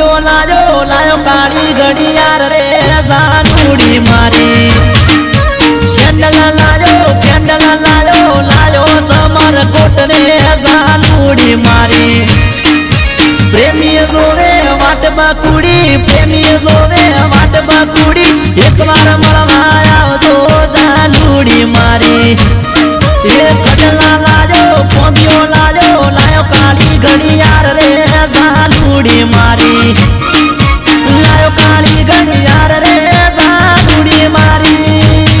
પોંબિયો લાયો કાળી ઘડિયાળ રે જાનુડી મારી સેન્ડલ લાયો સમર કોટ રે જાનુડી મારી પ્રેમી જોવે વાટ બકુડી એકવાર મળવા આવજો જાનુડી મારી એ કડલા લાયો પોંબિયો લાયો કાળી ઘડિયાળ રે જાનુડી મારી લાયો કાળી ઘડિયાળ રે જાનુડી મારી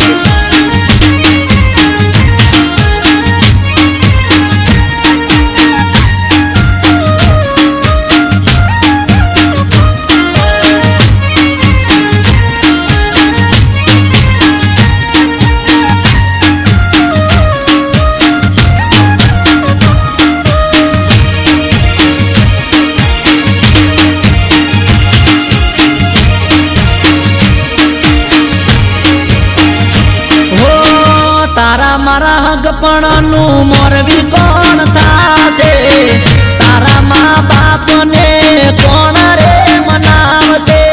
मारा हगपणनु मोरवी कोण थाशे तारा माँ बाप ने कोण रे मनावशे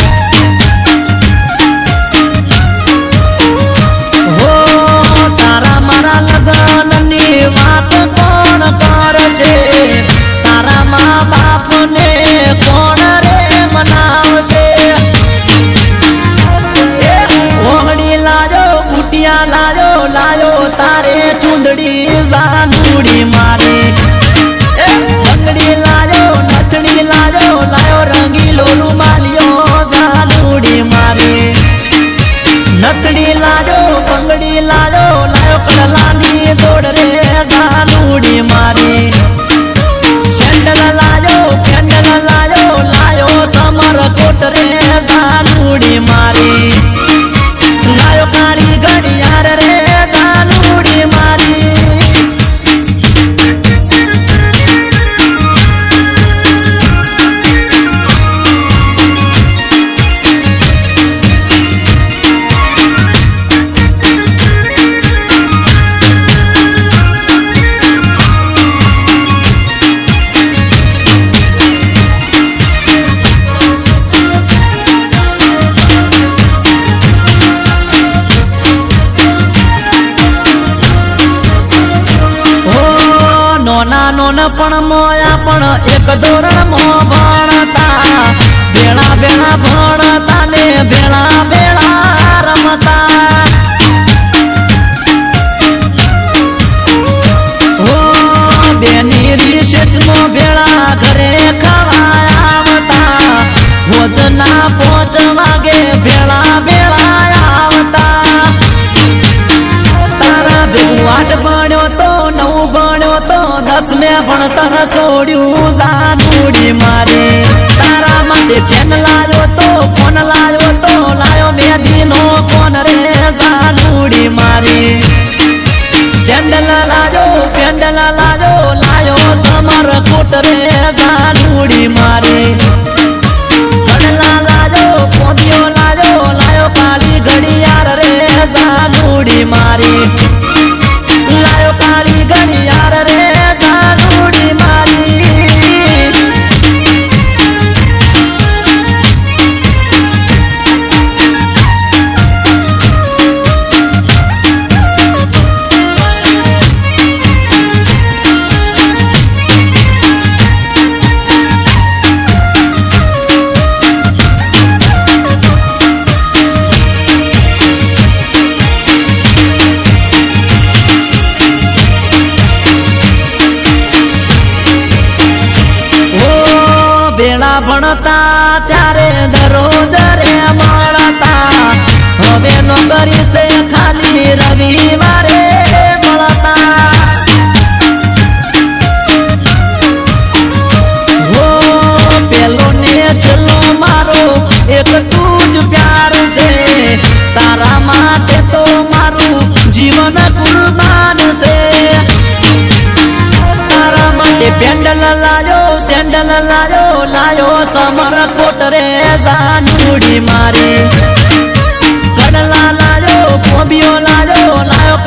हो तारा मारा लगननी वात कोण करशे तारा माँ बाप ने कोण रे मनावशे ओहड़ी लाजो कुटिया लायो तारे चूंदड़ी जानुड़ी मारी बंगड़ी लायो नथड़ी लायो रंगीलो रुमालियो जानुड़ी मारी नथड़ी लायो बंगड़ी लायो कड़लानी दौड़ रे जानुड़ी मारी सेंडल लायो समर कोट रे जानुड़ी मारी लायो काली घड़ियाळ रे जानुड़ी मारी नोनपण मोया पण एक धोरण मो भणता बेड़ा भणता ने बेड़ा रमता हो बेनी रिसेस मो बेड़ा घरे खवाया आवता भोजना 5 वागे बेड़ा आवता तारा बेवाट बण्यो तो 9 बण्यो तो 10 में भणतर छोड्यू जानुड़ी मारी तारा माटे चेन लायो तो फोन लायो मेदीनो कोन रे जानुड़ी मारी सेंडल लायो समर कोट रे जानुड़ी मारी कड़ला लायो पोंबियो लायो काली घड़ियाळ रे जानुड़ी मारी लायो काली घड़ियाळ रे जानुड़ी मारी भणता त्यारे दररोज रे मळता हवे नौकरी से खाली रविवारे मळता हो पेलो ने छलो मारो एक तुझ प्यार से तारा माटे तो मारू जीवन कुर्बान से तारा माटे पेंडल लायो सेंडल लायो समर कोट रे जानुड़ी मारी कड़ला लायो पोंबियो लायो